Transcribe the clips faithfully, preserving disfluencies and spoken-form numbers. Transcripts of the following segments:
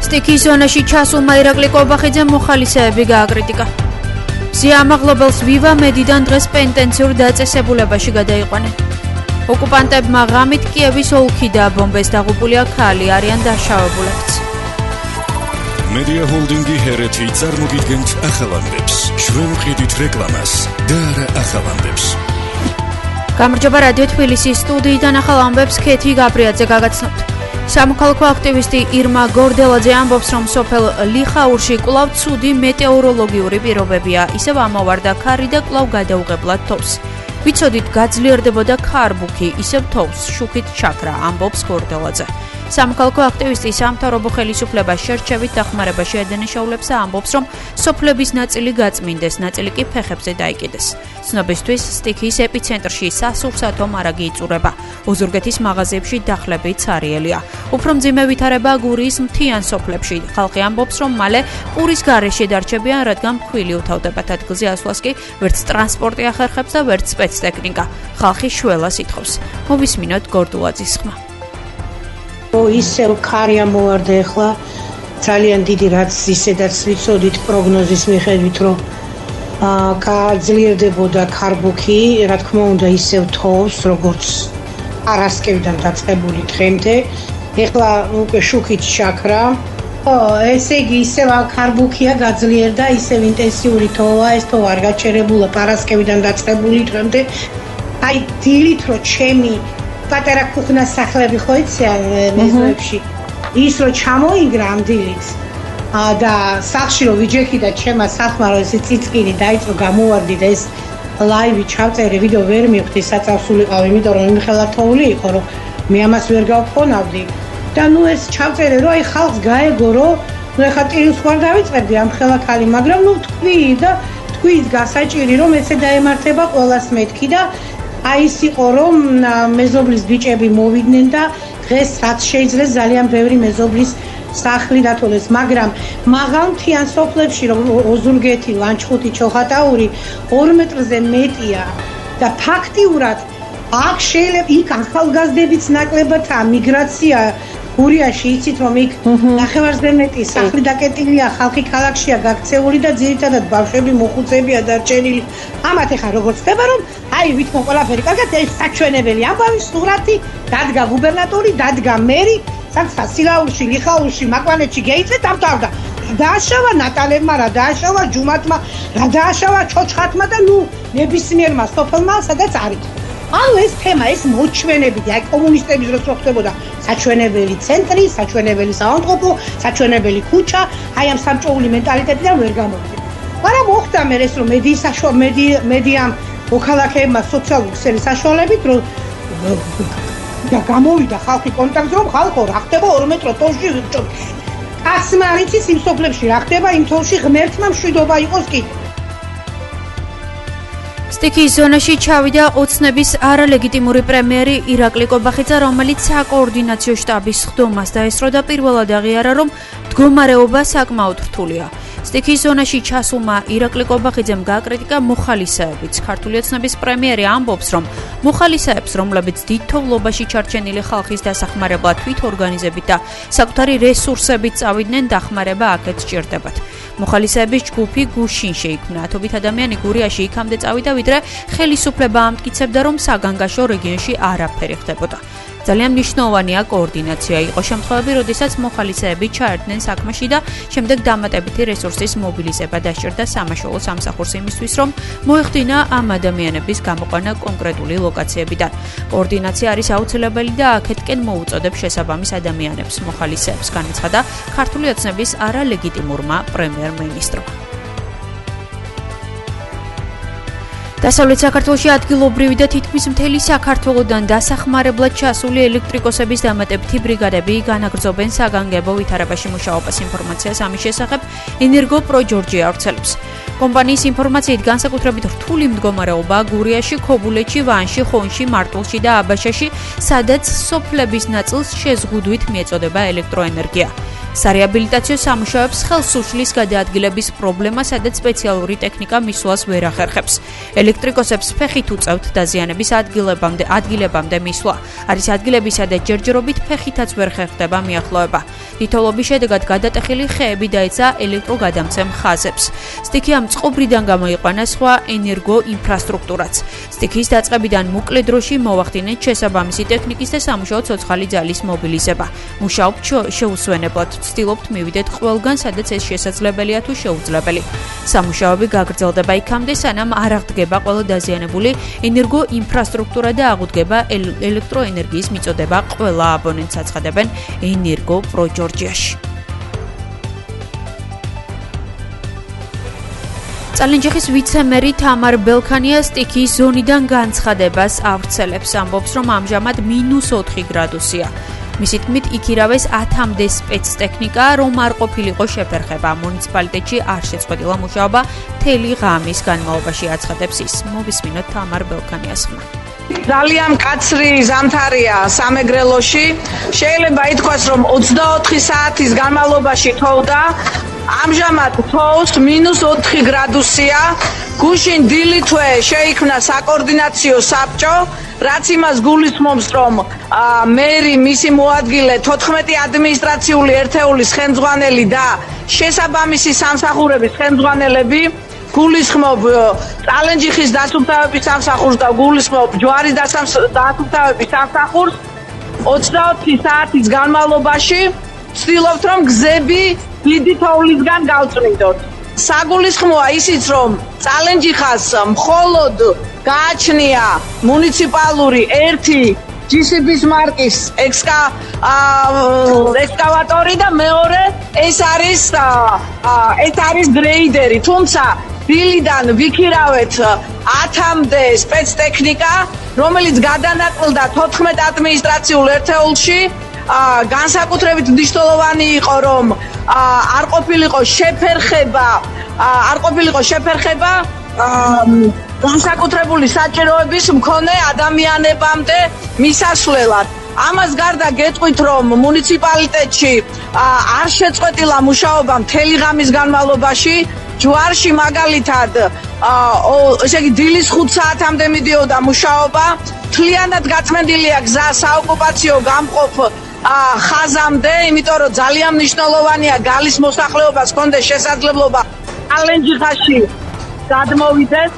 სტიქის ზონაში ჩასულმა ირაკლი კობახიძემ მოხალისეები გააკრიტიკა. სიამაღლობელს ვივა მედიდან დღეს პენტენციურ დაწესებულებაში გადაიყვანენ. ოკუპანტებმა ღამით კიევის ოლქი და ბომბეს დაღუპულია ქალი არიან დაშავებულებიც. მედია ჰოლდინგი ჰერეთი წარმოგიდგენთ ახალამდებს. ჩვენ ვყიდით რეკლამას და არა ახალამდებს. გამარჯობა რადიო თბილისის სტუდიიდან ახალამდებს ქეთი გაბრიაძე გაგაცნობთ. სამოქალაქო აქტივისტი ირმა გორდელაძე ამბობს, რომ სოფელ ლიხაურში კვლავ ცუდი მეტეოროლოგიური პირობებია, ისევ ამოვარდა ქარი და კვლავ გადაუღებლად თოვს. ვიცოდით გაძლიერდებოდა ქარბუქი, ისევ თოვს, შუქით ჩაქრა, ამბობს გორდელაძე. სამოქალაქო აქტივისტი სამთავრობო ხელისუფლებას შერჩევით დახმარებაში ადანაშაულებს და ამბობს, რომ სოფლების ნაწილი გაწმინდეს, ნაწილი კი ფეხებზე დაიკიდეს. ცნობისთვის სტიქის ეპიცენტრში სასურსათო მარაგი იწურება. ოზურგეთის მაღაზიებში დახლები ცარიელია. უფრო მძიმე ვითარება გურიის მთიან სოფლებში. ხალხი ამბობს, რომ მალე პურის გარეშე დარჩებიან, რადგან მქვილი უთავდებათ ადგილზე ასვლას კი ვერც ტრანსპორტი ახერხებს და ვერც სპეცტექნიკა. ხალხი შველას ითხოვს. მოვისმინოთ გორდულაძის ხმა. ისევ ქარი ამოვარდა ახლა ძალიან დიდი რაც ისედაც ვიცოდით პროგნოზის მიხედვით რომ გაძლიერდებოდა ქარბუქი, რა თქმა უნდა ისევ თოვს როგორც არასკევიდან დაწყებული დღემდე. ახლა უკვე შუქით ჩაქრა. ესე იგი ისევ ქარბუქია გაძლიერდა, ისევ ინტენსიური თოვა, ეს თოვა არ გაჩერებულა პარასკევიდან დაწყებული დღემდე. აი დილით რო ჩემი პატარა ქუხნას სახლები ხო იციან მეზოებში ის რო ჩამოინგრა ამ დილით და სახლში რო ვიჯექი და ჩემა სახლმა რო ესე წიწკინი დაიწყო გამოვარდი და ეს ლაივი ჩავწერე ვიდეო ვერ მივხვდი საწავსულიყავ იმიტომ რომ მიხელა თოვლი იყო რომ მე ამას ვერ გავქონავდი და ნუ ეს ჩავწერე რომ აი ხალხს გაეგო რომ ნუ ეხა ტირს ხوار დავიწყებდი ამ ხელა ქალი მაგრამ ნუ თქვი და თქვით გასაჭირი რომ ესე დაემართება ყოველას მეთქი და აი ის იყო რომ მეზობლის ბიჭები მოვიდნენ და დღეს რაც შეიძლება ძალიან ბევრი მეზობლის სახლი დათოლეს, მაგრამ მაღალ მთიან სოფლებში რომ ოზურგეთი, ლანჩხუთი, ჩოხატაური ორ მეტრზე მეტია და ფაქტიურად აქ შეიძლება იქ ახალგაზრდებიც ნაკლებადაა მიგრაცია გურიაში იცით რომ იქ ნახევარზე მეტი სახლი დაკეტილია, ხალხი ქალაქშია გაქცეული და ძირითადად ბავშვები მოხუცებია დარჩენილი. ამათ ეხა როგორც ხდება რომ აი ვითქო ყველაფერი კარგად ეს საჩვენებელი ამბავი სურათი დადგა გუბერნატორი, დადგა მერი, საკითხა სილაურში, ლიხაურში, მაკვანეთში გეიწე დავდავდა. დააშავა ნატალებმა, რა დააშავა ჯუმათმა, რა დააშავა ჩოჩხათმა და ნუ ნებისმიერმა სოფელმა სადაც არის. ანუ ეს თემა, ეს მოჩვენებიდი, აი კომუნისტების დროს რო ხდებოდა საჩვენებელი ცენტრი, საჩვენებელი საავადმყოფო, საჩვენებელი ქუჩა, აი ამ სამჭოული მენტალიტეტიდან ვერ გამოვიდა. მაგრამ მოხდა მე ეს რომ მედიის საშუალებით, მედიამ მოქალაქეებმა სოციალური ქსელი საშუალებით რომ და გამოვიდა ხალხი კონტაქტზე რომ ხალხო რა ხდება ორ მეტრო თოვში ვიჭობ. კაცმა არ იცის იმ სოფლებში რა ხდება იმ თოვში ღმერთმა მშვიდობა იყოს კი. სტიქის ზონაში ჩავიდა ოცნების არალეგიტიმური პრემიერი ირაკლი კობახიძე, რომელიც საკოორდინაციო შტაბის ხდომას დაესწრო და პირველად აღიარა, რომ მდგომარეობა საკმაოდ რთულია. სტიქის ზონაში ჩასულმა ირაკლი კობახიძემ გააკრიტიკა მოხალისეებიც. ქართული ოცნების პრემიერი ამბობს, რომ მოხალისეებს, რომლებიც დიდ თოვლობაში ჩარჩენილი ხალხის დასახმარებლად თვით ორგანიზებით და საკუთარი რესურსებით წავიდნენ, დახმარება აქეთ სჭირდებათ. მოხალისეების ჯგუფი გუშინ შეიქმნა. ათობით ადამიანი გურიაში იქამდე წავიდა, ვიდრე ხელისუფლება ამტკიცებდა, რომ საგანგაშო რეგიონში არაფერი ხდებოდა. ძალიან მნიშვნელოვანია კოორდინაცია. იყო შემთხვევები, როდესაც მოხალისეები ჩაერთნენ საქმეში და შემდეგ დამატებითი რესურსის მობილიზება დასჭირდა სამაშველო სამსახურს იმისთვის, რომ მოეხდინა ამ ადამიანების გამოყვანა კონკრეტული ლოკაციებიდან. კოორდინაცია არის აუცილებელი და აქეთკენ მოუწოდებს შესაბამის ადამიანებს, მოხალისეებს, განაცხადა ქართული ოცნების არალეგიტიმურმა პრემიერ-მინისტრმა. დასავლეთ საქართველოში ადგილობრივი და თითქმის მთელი საქართველოდან დასახმარებლად ჩასული ელექტრიკოსების დამატებითი ბრიგადები განაგრძობენ საგანგებო ვითარებაში მუშაობას. ინფორმაციას ამის შესახებ ენერგოპრო ჯორჯია ავრცელებს. კომპანიის ინფორმაციით განსაკუთრებით რთული მდგომარეობა გურიაში, ქობულეთში, ვანში, ხონში, მარტვილში და აბაშაში, სადაც სოფლების ნაწილს შეზღუდვით მიეწოდება ელექტროენერგია. სარეაბილიტაციო სამუშაოებს ხელს უშლის გადაადგილების პრობლემა, სადაც სპეციალური ტექნიკა მისვლას ვერ ახერხებს. ელექტრიკოსებს ფეხით უწევთ დაზიანების ადგილებამდე, ადგილებამდე მისვლა. არის ადგილები, სადაც ჯერჯერობით ფეხითაც ვერ ხერხდება მიახლოება. თითოეულობის შედეგად გადატეხილი ხეები დაეცა ელექტროგადამცემ ხაზებს. სტიქი ამ წყობრიდან გამოიყვანა სხვა ენერგო ინფრასტრუქტურაც. სტიქის დაწყებიდან მოკლე დროში მოახდინეთ შესაბამისი ტექნიკის და სამუშაო ცოცხალი ძალის მობილიზება. მუშაობთ შეუსვენებლად, ვცდილობთ მივიდეთ ყველგან, სადაც ეს შესაძლებელია თუ შეუძლებელი. სამუშაოები გაგრძელდება იქამდე, სანამ არ აღდგება ყველა დაზიანებული ენერგო ინფრასტრუქტურა და აღუდგება ელექტროენერგიის მიწოდება ყველა აბონენტს, აცხადებენ ენერგო პრო ჯორჯიაში. წალენჯიხის ვიცე-მერი თამარ ბელქანია სტიქის ზონიდან განცხადებას ავრცელებს, ამბობს, რომ ამჟამად მინუს ოთხი გრადუსია. მისი თქმით, იქირავეს ათამდე სპეცტექნიკა, რომ არ ყოფილიყო შეფერხება. მუნიციპალიტეტში არ შეწყვეტილა მუშაობა მთელი ღამის განმავლობაში, აცხადებს ის. მოვისმინოთ თამარ ბელქანიას ხმა. ძალიან კაცრი ზამთარია სამეგრელოში. შეიძლება ითქვას, რომ ოცდაოთხი საათის განმავლობაში თოვდა. ამჟამად თოვს მინუს ოთხი გრადუსია. გუშინ დილით თვე შეიქმნა საკოორდინაციო საბჭო, რაც იმას გულისხმობს, რომ მერი, მისი მოადგილე, თოთხმეტი ადმინისტრაციული ერთეულის ხელმძღვანელი და შესაბამისი სამსახურების ხელმძღვანელები გულისხმობ წალენჯიხის დასუფთავების სამსახურს და გულისხმობ ჯვარის დასუფთავების სამსახურს ოცდაოთხი საათის განმავლობაში ვცდილობთ, რომ გზები დიდი თოვლისგან გავწმინდოთ. საგულისხმოა ისიც, რომ წალენჯიხას მხოლოდ გააჩნია მუნიციპალური ერთი ჯი სი ბის მარკის ექსკავატორი და მეორე ეს არის ეს არის გრეიდერი, თუმცა დილიდან ვიქირავეთ ათამდე სპეცტექნიკა, რომელიც გადანაკლდა თოთხმეტ ადმინისტრაციულ ერთეულში. განსაკუთრებით მნიშვნელოვანი იყო, რომ არ ყოფილიყო შეფერხება, არ ყოფილიყო შეფერხება განსაკუთრებული საჭიროების მქონე ადამიანებამდე მისასვლელად. ამას გარდა გეტყვით, რომ მუნიციპალიტეტში არ შეწყვეტილა მუშაობა მთელი ღამის განმავლობაში. ჯვარში მაგალითად, ესე იგი დილის ხუთ საათამდე მიდიოდა მუშაობა. მთლიანად გაწმენდილია გზა საოკუპაციო გამყოფ ხაზამდე, იმიტომ რომ ძალიან მნიშვნელოვანია გალის მოსახლეობას ჰქონდეს შესაძლებლობა წალენჯიხაში გადმოვიდეს.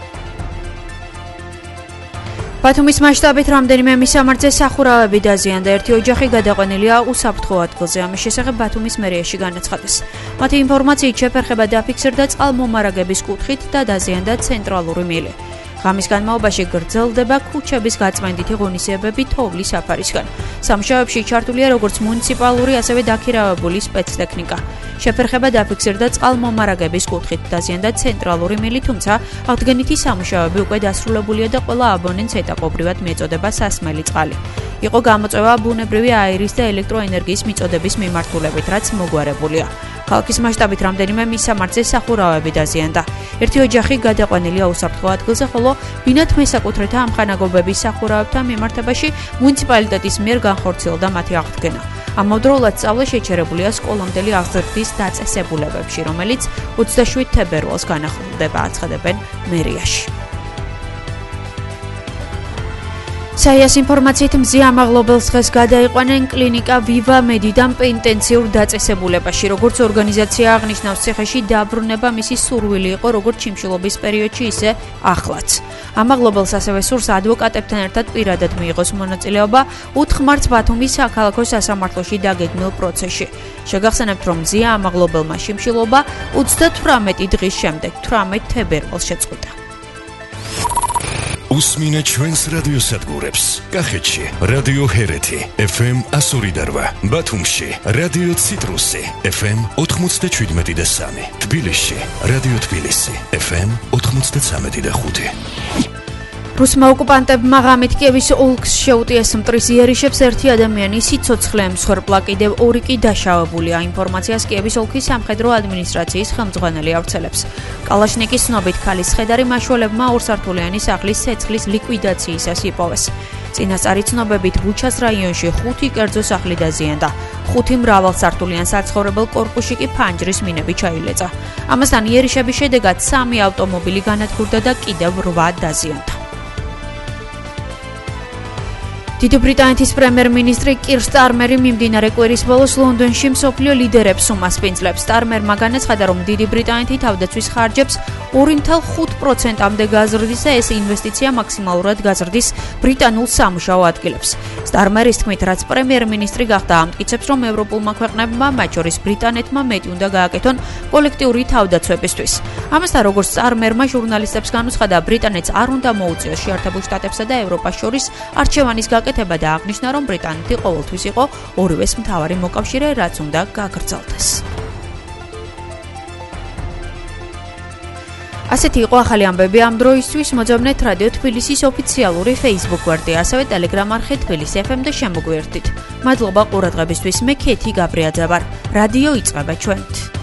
ბათუმის მასშტაბით რამდენიმე მისამართზე სახურავები დაზიანდა, ერთი ოჯახი გადაყვანილია უსაფრთხო ადგილზე. ამის შესახებ ბათუმის მერიაში განაცხადეს. მათი ინფორმაციით შეფერხება დაფიქსირდა წყალმომარაგების კუთხით და დაზიანდა ცენტრალური მილე. ღამის განმავლობაში გრძელდება ქუჩების გაწმენდითი ღონისძიებები თოვლის საფარისგან. სამუშაოებში ჩართულია როგორც მუნიციპალური, ასევე დაქირავებული სპეცტექნიკა. შეფერხება დაფიქსირდა წყალმომარაგების კუთხით, დაზიანდა ცენტრალური მილი, თუმცა აღდგენითი სამუშაოები უკვე დასრულებულია და ყველა აბონენტს ეტაპობრივად მიეწოდება სასმელი წყალი. იყო გამოწვევა ბუნებრივი აირის და ელექტროენერგიის მიწოდების მიმართულებით, რაც მოგვარებულია. ქალაქის მასშტაბით რამდენიმე მისამართზე სახურავები დაზიანდა. ერთი ოჯახი გადაყვანილია უსაფრთხო ადგილზე, ხოლო ბინათ მესაკუთრეთა ამხანაგობების სახურავებთან მიმართებაში მუნიციპალიტეტის მიერ განხორციელდა მათი აღდგენა. ამავდროულად სწავლა შეჩერებულია სკოლამდელი აღზრდის დაწესებულებებში, რომელიც ოცდაშვიდ თებერვალს განახლდება, აცხადებენ მერიაში. საიას ინფორმაციით მზე ამაღლობელს დღეს გადაიყვანენ კლინიკა ვივა მედიდან პენტენციურ დაწესებულებაში. როგორც ორგანიზაცია აღნიშნავს, ციხეში დაბრუნება მისი სურვილი იყო როგორც ჩიმშილობის პერიოდში, ისე ახლაც. ამაღლობელს ასევე სურს ადვოკატებთან ერთად პირადად მიიღოს მონაწილეობა ოთხ მარტს ბათუმის საქალაქო სასამართლოში დაგეგმილ პროცესში. შეგახსენებთ, რომ მზია ამაღლობელმა შიმშილობა ოცდათვრამეტი დღის შემდეგ თვრამეტ თებერვალს შეწყვიტა. უსმინეთ ჩვენს რადიოსადგურებს. კახეთში რადიო ჰერეთი ეფ ემ εκατო ორი და რვა, ბათუმში რადიო ციტრუსი ეფ ემ ოთხმოცდაჩვიდმეტი და სამი, თბილისში რადიო თბილისი ეფ ემ ოთხმოცდაცამეტი და ხუთი. რუსმა ოკუპანტებმა ღამით კიევის ოლქს შეუტიეს მტრის იერიშებს ერთი ადამიანი სიცოცხლე ემსხვერპლა, კიდევ ორი კი დაშავებულია. ინფორმაციას კიევის ოლქის სამხედრო ადმინისტრაციის ხელმძღვანელი ავრცელებს. კალაშნიკის ცნობით, ქალის ცხედარი მაშველებმა ორსართულიანი სახლის ცეცხლის ლიკვიდაციისას იპოვეს. წინასწარი ცნობებით ბუჩას რაიონში ხუთი კერძო სახლი დაზიანდა. ხუთი მრავალსართულიან საცხოვრებელ კორპუსში კი ფანჯრის მინები ჩაილეწა. ამასთან იერიშების შედეგად სამი ავტომობილი განადგურდა და კიდევ რვა დაზიანდა. დიდი ბრიტანეთის პრემიერ-მინისტრი კირ სტარმერი მიმდინარე კვირის ბოლოს ლონდონში მსოფლიო ლიდერებს უმასპინძლებს. სტარმერმა განაცხადა, რომ დიდი ბრიტანეთი თავდაცვის ხარჯებს ორი ათეული ხუთი პროცენტამდე გაზრდის და ეს ინვესტიცია მაქსიმალურად გაზრდის ბრიტანულ სამუშაო ადგილებს. სტარმერის თქმით, რაც პრემიერ-მინისტრი გახდა, ამტკიცებს, რომ ევროპულმა ქვეყნებმა, მათ შორის ბრიტანეთმა, მეტი უნდა გააკეთონ კოლექტიური თავდაცვებისთვის. ამასთან, როგორც სტარმერმა ჟურნალისტებს განუცხადა, ბრიტანეთს არ უნდა მოუწიოს შეერთებულ შტატებსა და ევროპას შორის არჩევანის გაკეთება და აღნიშნა, რომ ბრიტანეთი ყოველთვის იყო ორივეს მთავარი მოკავშირე, რაც უნდა გაგრძელდეს. ასეთი იყო ახალი ამბები ამ დროისთვის. მოძებნეთ რადიო თბილისის ოფიციალური Facebook გვერდი, ასევე Telegram არხი თბილისი ეფ ემ და შემოგვიერთდით. მადლობა ყურადღებისთვის. მე ქეთი გაბრიაძე ვარ. რადიო იწყება ჩვენით.